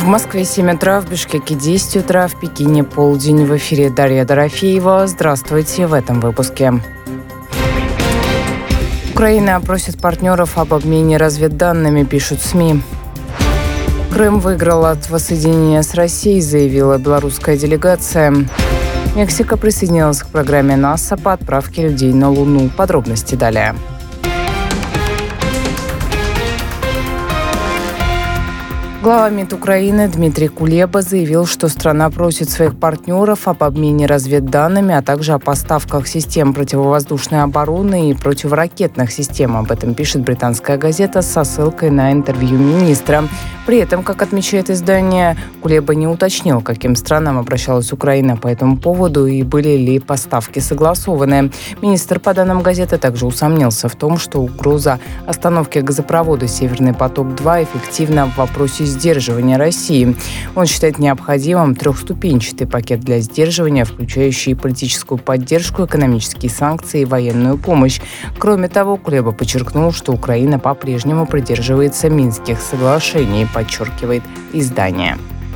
В Москве 7 утра, в Бишкеке 10 утра, в Пекине полдень. В эфире Дарья Дорофеева. Здравствуйте в этом выпуске. Украина просит партнеров об обмене разведданными, пишут СМИ. Крым выиграл от воссоединения с Россией, заявила белорусская делегация. Мексика присоединилась к программе НАСА по отправке людей на Луну. Подробности далее. Глава МИД Украины Дмитрий Кулеба заявил, что страна просит своих партнеров об обмене разведданными, а также о поставках систем противовоздушной обороны и противоракетных систем. Об этом пишет британская газета со ссылкой на интервью министра. При этом, как отмечает издание, Кулеба не уточнил, к каким странам обращалась Украина по этому поводу и были ли поставки согласованы. Министр, по данным газеты, также усомнился в том, что угроза остановки газопровода «Северный поток-2» эффективна в вопросе сдерживания России. Он считает необходимым трехступенчатый пакет для сдерживания, включающий политическую поддержку, экономические санкции и военную помощь. Кроме того, Кулеба подчеркнул, что Украина по-прежнему придерживается Минских соглашений, подчеркивает издание.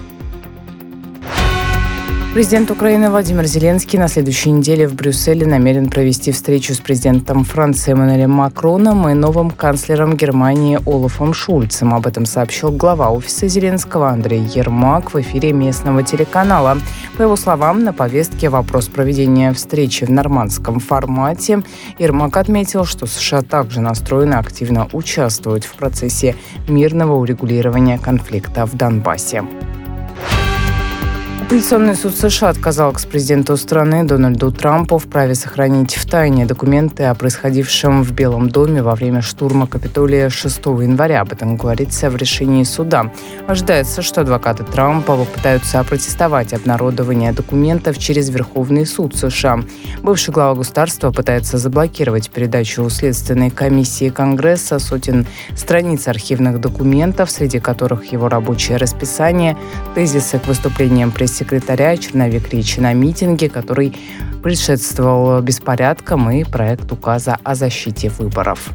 Президент Украины Владимир Зеленский на следующей неделе в Брюсселе намерен провести встречу с президентом Франции Эммануэлем Макроном и новым канцлером Германии Олафом Шольцем. Об этом сообщил глава офиса Зеленского Андрей Ермак в эфире местного телеканала. По его словам, на повестке вопрос проведения встречи в нормандском формате. Ермак отметил, что США также настроены активно участвовать в процессе мирного урегулирования конфликта в Донбассе. Апелляционный суд США отказал экс-президенту страны Дональду Трампу в праве сохранить в тайне документы о происходившем в Белом доме во время штурма Капитолия 6 января. Об этом говорится в решении суда. Ожидается, что адвокаты Трампа попытаются опротестовать обнародование документов через Верховный суд США. Бывший глава государства пытается заблокировать передачу Следственной комиссии Конгресса сотен страниц архивных документов, среди которых его рабочее расписание, тезисы к выступлениям пресс-секретаря, черновик речи на митинге, который предшествовал беспорядкам, и проект указа о защите выборов.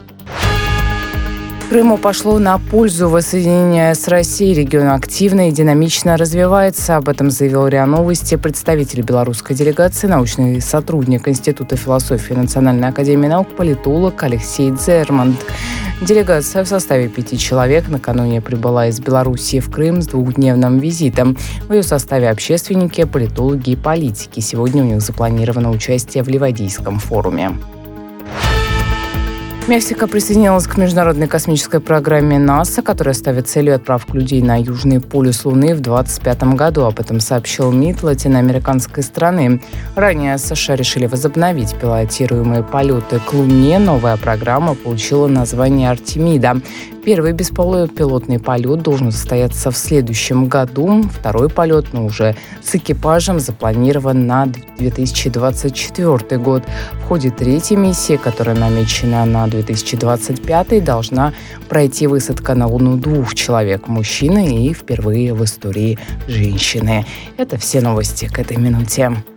Крыму пошло на пользу воссоединения с Россией. Регион активно и динамично развивается. Об этом заявил РИА Новости представитель белорусской делегации, научный сотрудник Института философии Национальной академии наук, политолог Алексей Дзерманд. Делегация в составе 5 человек накануне прибыла из Белоруссии в Крым с двухдневным визитом. В ее составе общественники, политологи и политики. Сегодня у них запланировано участие в Ливадийском форуме. Мексика присоединилась к международной космической программе НАСА, которая ставит целью отправку людей на Южный полюс Луны в 2025 году. Об этом сообщил МИД латиноамериканской страны. Ранее США решили возобновить пилотируемые полеты к Луне. Новая программа получила название «Артемида». Первый беспилотный полет должен состояться в следующем году. Второй полет, но уже с экипажем, запланирован на 2024 год. В ходе третьей миссии, которая намечена на 2025, должна пройти высадка на Луну 2 человек, мужчины и впервые в истории женщины. Это все новости к этой минуте.